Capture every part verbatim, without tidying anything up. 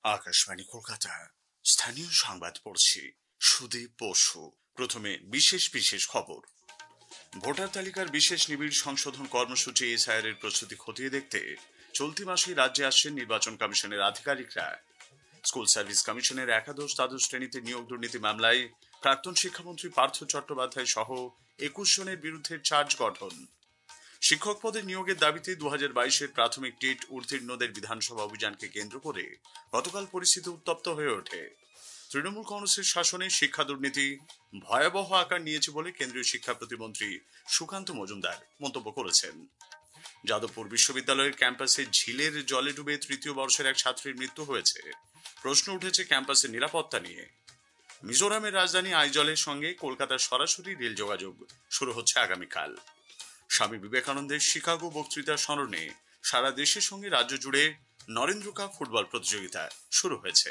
আকাশবাণী কলকাতা স্থানীয় সংবাদ পড়ছি সুদীপ বসু। প্রথমে বিশেষ বিশেষ খবর। ভোটার তালিকার বিশেষ নিবিড় সংশোধন কর্মসূচি এসআইআর এর প্রস্তুতি খতিয়ে দেখতে চলতি মাসেই রাজ্যে আসছেন নির্বাচন কমিশনের আধিকারিকরা। স্কুল সার্ভিস কমিশনের একাদশ দ্বাদশ শ্রেণীতে নিয়োগ দুর্নীতি মামলায় প্রাক্তন শিক্ষামন্ত্রী পার্থ চট্টোপাধ্যায় সহ একুশ জনের বিরুদ্ধে চার্জ গঠন। শিক্ষক পদে নিয়োগের দাবিতে দু হাজার বাইশের প্রাথমিক টেট উত্তীর্ণদের বিধানসভা অভিযানকে কেন্দ্র করে গতকাল পরিস্থিতি উত্তপ্ত হয়ে ওঠে। তৃণমূল কংগ্রেসের শাসনে শিক্ষা দুর্নীতি ভয়াবহ আকার নিয়েছে বলে কেন্দ্রীয় শিক্ষা প্রতিমন্ত্রী সুকান্ত মজুমদার মন্তব্য করেছেন। যাদবপুর বিশ্ববিদ্যালয়ের ক্যাম্পাসে ঝিলের জলে ডুবে তৃতীয় বর্ষের এক ছাত্রীর মৃত্যু হয়েছে। প্রশ্ন উঠেছে ক্যাম্পাসের নিরাপত্তা নিয়ে। মিজোরামের রাজধানী আইজলের সঙ্গে কলকাতার সরাসরি রেল যোগাযোগ শুরু হচ্ছে আগামীকাল। স্বামী বিবেকানন্দের শিকাগো বক্তৃতা স্মরণে সারা দেশের সঙ্গে রাজ্য জুড়ে নরেন্দ্র কাপ ফুটবল প্রতিযোগিতা শুরু হয়েছে।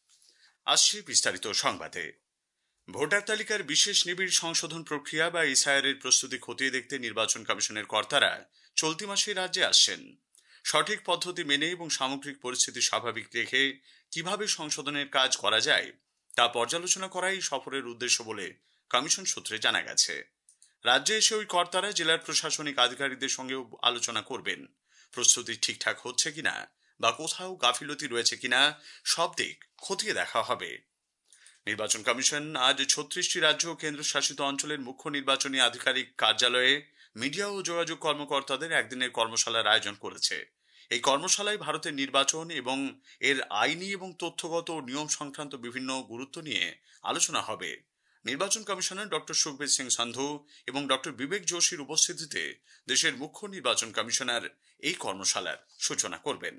আসছে বিস্তারিত সংবাদে। ভোটার তালিকার বিশেষ নিবিড় সংশোধন প্রক্রিয়া বা এসআইআর এর প্রস্তুতি খতিয়ে দেখতে নির্বাচন কমিশনের কর্তারা চলতি মাসে রাজ্যে আসছেন। সঠিক পদ্ধতি মেনে এবং সামগ্রিক পরিস্থিতি স্বাভাবিক রেখে কিভাবে সংশোধনের কাজ করা যায় তা পর্যালোচনা করাই সফরের উদ্দেশ্য বলে কমিশন সূত্রে জানা গেছে। রাজ্যে এসে ওই কর্তারা জেলার প্রশাসনিক আধিকারিকদের সঙ্গেও আলোচনা করবেন। প্রস্তুতি ঠিকঠাক হচ্ছে কিনা বা কোথাও গাফিলতি রয়েছে কিনা সব দিক খতিয়ে দেখা হবে। নির্বাচন কমিশন আজ ছত্রিশটি রাজ্য ও কেন্দ্রশাসিত অঞ্চলের মুখ্য নির্বাচনী আধিকারিক কার্যালয়ে মিডিয়া ও যোগাযোগ কর্মকর্তাদের একদিনের কর্মশালার আয়োজন করেছে। এই কর্মশালায় ভারতের নির্বাচন এবং এর আইনি এবং তথ্যগত নিয়ম সংক্রান্ত বিভিন্ন গুরুত্ব নিয়ে আলোচনা হবে। নির্বাচন কমিশনার ডক্টর সুখবীর সিং সান্ধু এবং ডক্টর বিবেক যোশীর উপস্থিতিতে দেশের মুখ্য নির্বাচন কমিশনার এই কর্মশালার সূচনা করবেন।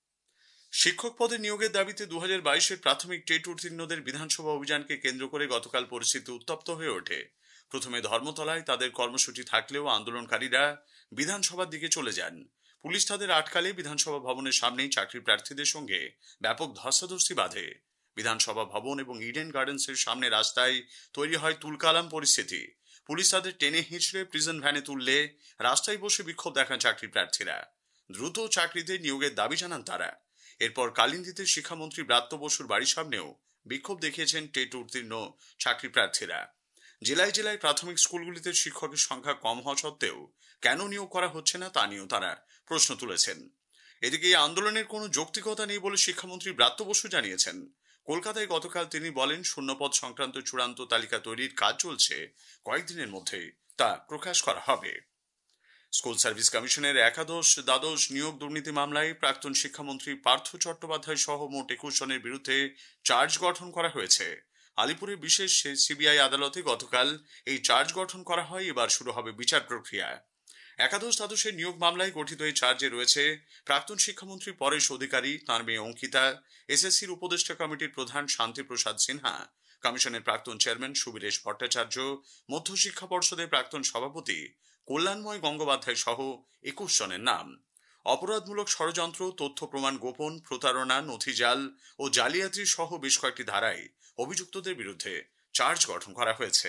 শিক্ষক পদে নিয়োগের দাবিতে দু হাজার বাইশের প্রাথমিক টেট উত্তীর্ণদের বিধানসভা অভিযানকে কেন্দ্র করে গতকাল পরিস্থিতি উত্তপ্ত হয়ে ওঠে। প্রথমে ধর্মতলায় তাদের কর্মসূচি থাকলেও আন্দোলনকারীরা বিধানসভার দিকে চলে যান। পুলিশ তাদের আটকালে বিধানসভা ভবনের সামনেই চাকরি প্রার্থীদের সঙ্গে ব্যাপক ধস্তাধস্তি বাঁধে। বিধানসভা ভবন এবং ইডেন গার্ডেন্সের সামনে রাস্তায় তৈরি হয় তুলকালাম পরিস্থিতি। পুলিশ তাদের টেনে হিঁচড়ে প্রিজন ভ্যানে তুললে রাস্তায় বসে বিক্ষোভ দেখান চাকরি প্রার্থীরা। দ্রুত চাকরিতে নিয়োগের দাবি জানান তারা। এরপর কালিন্দিতে শিক্ষামন্ত্রী ব্রাত্য বসুর বাড়ির সামনেও বিক্ষোভ দেখিয়েছেন টেট উত্তীর্ণ চাকরি প্রার্থীরা। জেলায় জেলায় প্রাথমিক স্কুলগুলিতে শিক্ষকের সংখ্যা কম হওয়া সত্ত্বেও কেন নিয়োগ করা হচ্ছে না তা নিয়েও তারা প্রশ্ন তুলেছেন। এদিকে এই আন্দোলনের কোনো যৌক্তিকতা নেই বলে শিক্ষামন্ত্রী ব্রাত্য বসু জানিয়েছেন। কলকাতায় গতকাল তিনি বলেন, শূন্যপদ সংক্রান্ত চূড়ান্ত তালিকা তৈরির কাজ চলছে, কয়েকদিনের মধ্যেই তা প্রকাশ করা হবে। স্কুল সার্ভিস কমিশনের একাদশ দ্বাদশ নিয়োগ দুর্নীতি মামলায় প্রাক্তন শিক্ষামন্ত্রী পার্থ চট্টোপাধ্যায় সহ মোট একুশ জনের বিরুদ্ধে চার্জ গঠন করা হয়েছে। আলিপুরের বিশেষ সিবিআই আদালতে গতকাল এই চার্জ গঠন করা হয়। এবার শুরু হবে বিচার প্রক্রিয়া। একাদশ দ্বাদশের নিয়োগ মামলায় গঠিত এই চার্জে রয়েছে প্রাক্তন শিক্ষামন্ত্রী পরেশ অধিকারী, তাঁর মেয়ে অঙ্কিতা, এসএসসির উপদেষ্টা কমিটির প্রধান শান্তিপ্রসাদ সিনহা, কমিশনের প্রাক্তন চেয়ারম্যান সুবীরেশ ভট্টাচার্য, মধ্যশিক্ষা পর্ষদের প্রাক্তন সভাপতি কল্যাণময় গঙ্গোপাধ্যায় সহ একুশ জনের নাম। অপরাধমূলক ষড়যন্ত্র, তথ্য প্রমাণ গোপন, প্রতারণা, নথিজাল ও জালিয়াতি সহ বেশ কয়েকটি ধারায় অভিযুক্তদের বিরুদ্ধে চার্জ গঠন করা হয়েছে।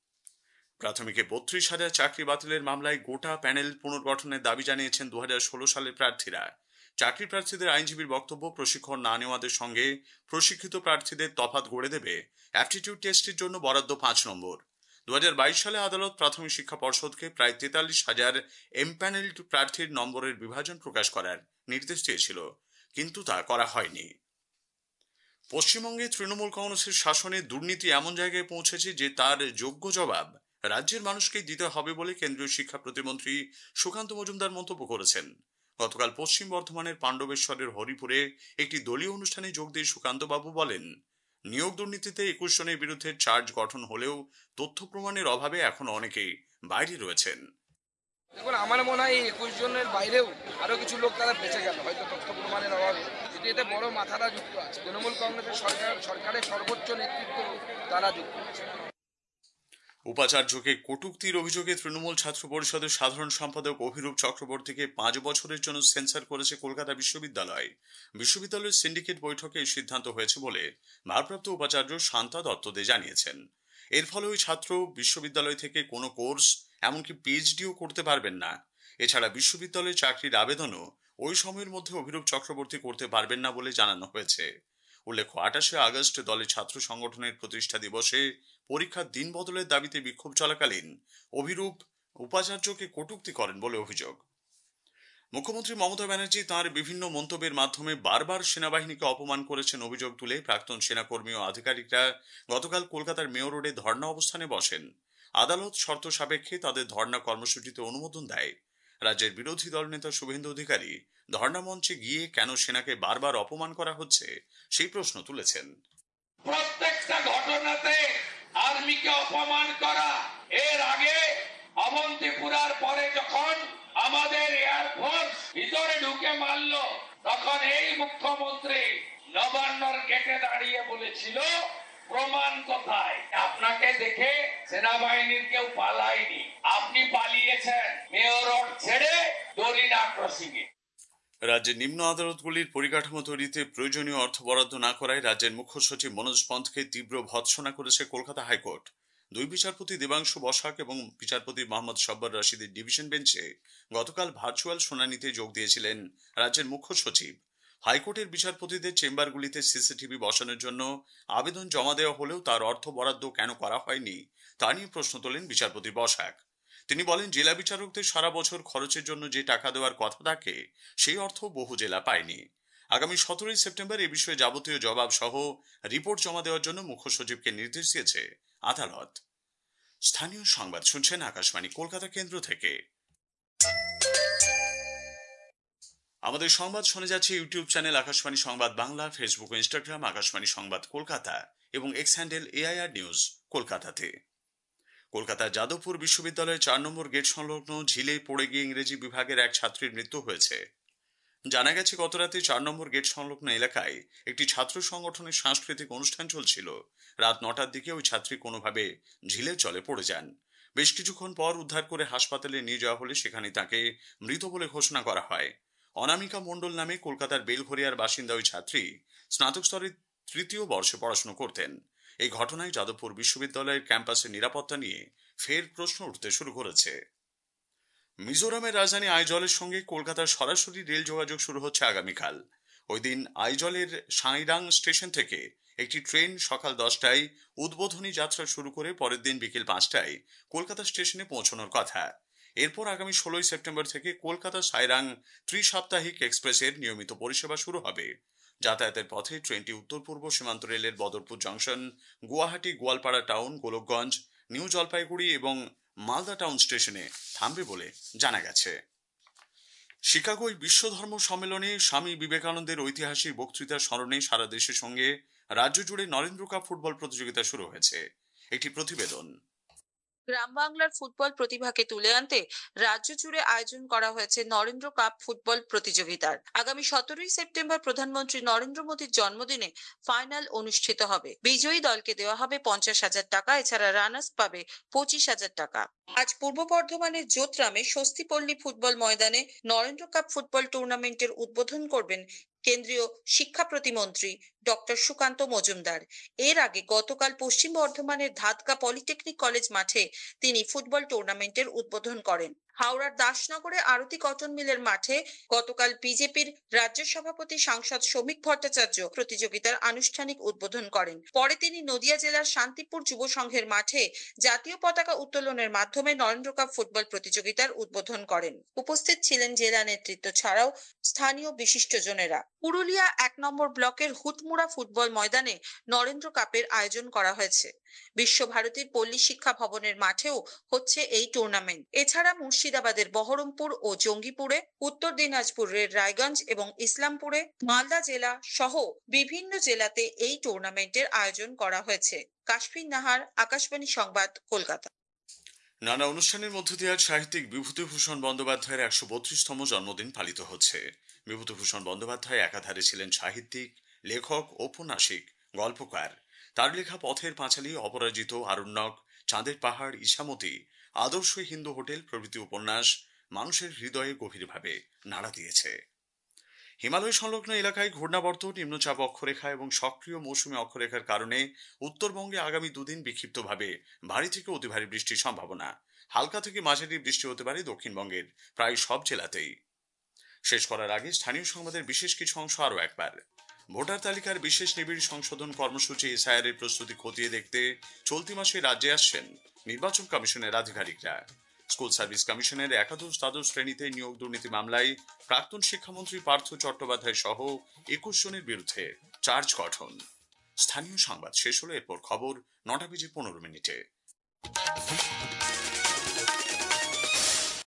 প্রাথমিকে বত্রিশ হাজার চাকরি বাতিলের মামলায় গোটা প্যানেল পুনর্গঠনের দাবি জানিয়েছেন দু হাজার ষোলো সালের প্রার্থীরা। চাকরি প্রার্থীদের আইনজীবীর বক্তব্য, প্রশিক্ষণ না নেওয়াদের সঙ্গে প্রশিক্ষিত প্রার্থীদের তফাৎ গড়ে দেবে অ্যাপটিটিউড টেস্টের জন্য বরাদ্দ পাঁচ নম্বর। দু হাজার বাইশ সালে আদালত প্রাথমিক শিক্ষা পর্ষদকে প্রায় তেতাল্লিশ হাজার এমপ্যানেলড প্রার্থীর নম্বরের বিভাজন প্রকাশ করার নির্দেশ দিয়েছিল, কিন্তু তা করা হয়নি। পশ্চিমবঙ্গে তৃণমূল কংগ্রেসের শাসনে দুর্নীতি এমন জায়গায় পৌঁছেছে যে তার যোগ্য জবাব রাজ্যের মানুষকেই দিতে হবে বলে কেন্দ্রীয় শিক্ষা প্রতিমন্ত্রী সুকান্ত মজুমদার মন্তব্য করেছেন। গতকাল পশ্চিম বর্ধমানের পাণ্ডবেশ্বরের হরিপুরে একটি দলীয় অনুষ্ঠানে যোগ দিয়ে সুকান্ত বাবু বলেন, নিয়োগ দুর্নীতিতে একুশ জনের বিরুদ্ধে চার্জ গঠন হলেও তথ্য প্রমাণের অভাবে এখন অনেকেই বাইরে রয়েছেন। দেখুন, আমার মনে হয় এই একুশ জনের বাইরেও আরো কিছু লোক তারা বেঁচে গেল হয়তো তথ্য প্রমাণের অভাবে। কিন্তু এতে বড় মাথারা যুক্ত আছে। তৃণমূল কংগ্রেসের সরকার সরকারের সর্বোচ্চ নেতৃত্ব তারা যুক্ত আছে। উপাচার্যকে কটূক্তির অভিযোগে তৃণমূল ছাত্র পরিষদের সাধারণ সম্পাদক অভিরূপ চক্রবর্তীকে পাঁচ বছরের জন্য সেন্সার করেছে কলকাতা বিশ্ববিদ্যালয়। বিশ্ববিদ্যালয়ের সিন্ডিকেট বৈঠকে এই সিদ্ধান্ত হয়েছে বলে ভারপ্রাপ্ত উপাচার্য শান্তা দত্ত দে জানিয়েছেন। এর ফলে ওই ছাত্র বিশ্ববিদ্যালয় থেকে কোনো কোর্স, এমনকি পিএইচডিও করতে পারবেন না। এছাড়া বিশ্ববিদ্যালয়ে চাকরির আবেদনও ওই সময়ের মধ্যে অভিরূপ চক্রবর্তী করতে পারবেন না বলে জানানো হয়েছে। উল্লেখ্য আটাশে আগস্ট দলের ছাত্র সংগঠনের প্রতিষ্ঠা দিবসে পরীক্ষার দিন বদলের দাবিতে বিক্ষোভ চলাকালীন অভিরূপ উপাচার্যকে কটূক্তি করেন বলে অভিযোগ। মুখ্যমন্ত্রী মমতা ব্যানার্জি তাঁর বিভিন্ন মন্তব্যের মাধ্যমে বারবার সেনাবাহিনীকে অপমান করেছেন অভিযোগ তুলে প্রাক্তন সেনাকর্মী ও আধিকারিকরা গতকাল কলকাতার মেয়র রোডে ধর্ণা অবস্থানে বসেন। আদালত শর্ত সাপেক্ষে তাদের ধর্ণা কর্মসূচিতে অনুমোদন দেয়। রাজ্যের বিরোধী দলনেতা শুভেন্দু অধিকারী ধর্ণা মঞ্চে গিয়ে কেন সেনাকে বারবার অপমান করা হচ্ছে সেই প্রশ্ন তুলেছেন। প্রত্যেকটা ঘটনাতে আর্মিকে অপমান করা, এর আগে অবন্তিপুরার পরে যখন আমাদের এয়ারফোর্স ভিতরে ঢুকে মারল, তখন এই মুখ্যমন্ত্রী নবান্নর গেটে দাঁড়িয়ে বলেছিল প্রমাণ কোথায়? আপনাকে দেখে সেনাবাহিনীর কেউ পালায়নি, আপনি পালিয়েছেন মেয়র রোড ছেড়ে দলিনা ক্রসিং এ। রাজ্যের নিম্ন আদালতগুলির পরিকাঠামো তৈরিতে প্রয়োজনীয় অর্থ বরাদ্দ না করায় রাজ্যের মুখ্য সচিব মনোজ পন্থকে তীব্র ভৎসনা করেছে কলকাতা হাইকোর্ট। দুই বিচারপতি দেবাংশু বসাক এবং বিচারপতি মোহাম্মদ সব্বর রশিদের ডিভিশন বেঞ্চে গতকাল ভার্চুয়াল শুনানিতে যোগ দিয়েছিলেন রাজ্যের মুখ্য সচিব। হাইকোর্টের বিচারপতিদের চেম্বারগুলিতে সিসিটিভি বসানোর জন্য আবেদন জমা দেওয়া হলেও তার অর্থ বরাদ্দ কেন করা হয়নি তা নিয়ে প্রশ্ন তোলেন বিচারপতি বসাক। তিনি বলেন, জেলা বিচারকদের সারা বছর খরচের জন্য যে টাকা দেওয়ার কথা থাকে সেই অর্থ বহু জেলা পায়নি। আগামী সতেরোই সেপ্টেম্বর এ বিষয়ে যাবতীয় জবাব সহ রিপোর্ট জমা দেওয়ার জন্য মুখ্য সচিবকে নির্দেশ দিয়েছে আদালত। স্থানীয় সংবাদ শুনছেন আকাশবাণী কলকাতা কেন্দ্র থেকে। আমাদের সংবাদ শুনে যাচ্ছে ইউটিউব চ্যানেল আকাশবাণী সংবাদ বাংলা, ফেসবুক ও ইনস্টাগ্রাম আকাশবাণী সংবাদ কলকাতা এবং এক্স হ্যান্ডেল এআইআর নিউজ কলকাতাতে। কলকাতার যাদবপুর বিশ্ববিদ্যালয়ের চার নম্বর গেট সংলগ্ন ঝিলে পড়ে গিয়ে ইংরেজি বিভাগের এক ছাত্রীর মৃত্যু হয়েছে। জানা গেছে, গতরাতে চার নম্বর গেট সংলগ্ন এলাকায় একটি ছাত্র সংগঠনের সাংস্কৃতিক অনুষ্ঠান চলছিল। রাত নটার দিকে ওই ছাত্রী কোনোভাবে ঝিলের জলে পড়ে যান। বেশ কিছুক্ষণ পর উদ্ধার করে হাসপাতালে নিয়ে যাওয়া হলে সেখানে তাকে মৃত বলে ঘোষণা করা হয়। অনামিকা মণ্ডল নামে কলকাতার বেলঘরিয়ার বাসিন্দা ওই ছাত্রী স্নাতক স্তরের তৃতীয় বর্ষে পড়াশোনা করতেন। এই ঘটনায় যাদবপুর বিশ্ববিদ্যালয়ের ক্যাম্পাসের নিরাপত্তা নিয়ে ফের প্রশ্ন উঠতে শুরু করেছে। মিজোরামের রাজধানী আইজলের সঙ্গে কলকাতার সরাসরি রেল যোগাযোগ শুরু হচ্ছে আগামীকাল। ওই দিন আইজলের সাঁইরাং স্টেশন থেকে একটি ট্রেন সকাল দশটায় উদ্বোধনী যাত্রা শুরু করে পরের দিন বিকেল পাঁচটায় কলকাতা স্টেশনে পৌঁছানোর কথা। এরপর আগামী ষোলোই সেপ্টেম্বর থেকে কলকাতা সাঁইরাং ত্রিসাপ্তাহিক এক্সপ্রেসের নিয়মিত পরিষেবা শুরু হবে। যাতায়াতের পথে ট্রেনটি উত্তর পূর্ব সীমান্ত রেলের Badarpur junction, Guwahati, Goalpara town, Golakganj, new Jalpaiguri এবং মালদা টাউন স্টেশনে থামবে বলে জানা গেছে। শিকাগোয় বিশ্ব ধর্ম সম্মেলনে স্বামী বিবেকানন্দের ঐতিহাসিক বক্তৃতার স্মরণে সারা দেশের সঙ্গে রাজ্য জুড়ে নরেন্দ্র কাপ ফুটবল প্রতিযোগিতা শুরু হয়েছে। একটি প্রতিবেদন। গ্রাম বাংলার ফুটবল প্রতিভাকে তুলে আনতে রাজ্য জুড়ে আয়োজন করা হয়েছে নরেন্দ্র কাপ ফুটবল প্রতিযোগিতার। আগামী সতেরোই সেপ্টেম্বর প্রধানমন্ত্রী নরেন্দ্র মোদীর জন্মদিনে ফাইনাল অনুষ্ঠিত হবে। বিজয়ী দলকে দেওয়া হবে পঞ্চাশ হাজার টাকা, এছাড়া রানার্স পাবে পঁচিশ হাজার টাকা। আজ পূর্ব বর্ধমানের জোতরামে স্বস্তিপল্লী ফুটবল ময়দানে নরেন্দ্র কাপ ফুটবল টুর্নামেন্টের উদ্বোধন করবেন কেন্দ্রীয় শিক্ষা প্রতিমন্ত্রী ডক্টর সুকান্ত মজুমদার। এর আগে গতকাল পশ্চিম বর্ধমানের ধাদকা পলিটেকনিক কলেজ মাঠে তিনি ফুটবল টুর্নামেন্টের উদ্বোধন করেন। হাওড়ার দাসনগরে আরতি কটন মিলের মাঠে গতকাল বিজেপির রাজ্য সভাপতি সাংসদ শ্রমিক ভট্টাচার্য প্রতিযোগিতার আনুষ্ঠানিক উদ্বোধন করেন। পরে তিনি নদিয়া জেলার শান্তিপুর যুব সংঘের মাঠে জাতীয় পতাকা উত্তোলনের মাধ্যমে নরেন্দ্র কাপ ফুটবল প্রতিযোগিতার উদ্বোধন করেন। উপস্থিত ছিলেন জেলা নেতৃত্ব ছাড়াও স্থানীয় বিশিষ্টজনেরা। পুরুলিয়া এক নম্বর ব্লকের হুতমুড়া ফুটবল ময়দানে নরেন্দ্র কাপের আয়োজন করা হয়েছে। বিশ্বভারতীর পল্লী শিক্ষা ভবনের মাঠেও হচ্ছে এই টুর্নামেন্ট। এছাড়া মুর্শিদাবাদের বহরমপুর ও জঙ্গিপুরে, উত্তর দিনাজপুরের রায়গঞ্জ এবং ইসলামপুরে, মালদা জেলা সহ বিভিন্ন জেলাতে এই টুর্নামেন্টের আয়োজন করা হয়েছে। কাশফিন নাহার, আকাশবাণী সংবাদ, কলকাতা। নানা অনুষ্ঠানের মধ্য দিয়ে আজ সাহিত্যিক বিভূতিভূষণ বন্দ্যোপাধ্যায়ের একশো বত্রিশতম জন্মদিন পালিত হচ্ছে। বিভূতিভূষণ বন্দ্যোপাধ্যায় একাধারে ছিলেন সাহিত্যিক, লেখক, ঔপন্যাসিক, গল্পকার। তার লেখা পথের পাঁচালী, অপরাজিত, আরণ্যক, চাঁদের পাহাড়, ইছামতি, আদর্শ হিন্দু হোটেল প্রভৃতি উপন্যাস মানুষের হৃদয়ে গভীরভাবে নাড়া দিয়েছে। হিমালয় সংলগ্ন এলাকায় ঘূর্ণাবর্ত, নিম্নচাপ অক্ষরেখা এবং সক্রিয় মৌসুমী অক্ষরেখার কারণে উত্তরবঙ্গে আগামী দুদিন বিক্ষিপ্তভাবে ভারী থেকে অতি ভারী বৃষ্টির সম্ভাবনা। হালকা থেকে মাঝারি বৃষ্টি হতে পারে দক্ষিণবঙ্গের প্রায় সব জেলাতেই। শেষ করার আগে স্থানীয় সংবাদের বিশেষ কিছু অংশ আরও একবার। ভোটার তালিকার বিশেষ নিবিড় সংশোধন কর্মসূচি এসআইআর এর প্রস্তুতি খতিয়ে দেখতে চলতি মাসে রাজ্যে আসছেন নির্বাচন কমিশনের আধিকারিকরা। স্কুল সার্ভিস কমিশনের একাদশ দ্বাদশ শ্রেণীতে নিয়োগ দুর্নীতি মামলায় প্রাক্তন শিক্ষামন্ত্রী পার্থ চট্টোপাধ্যায় সহ একুশ জনের বিরুদ্ধে চার্জ গঠন। স্থানীয় সংবাদ শেষ হলো, এরপর খবর নটা বেজে পনেরো মিনিটে।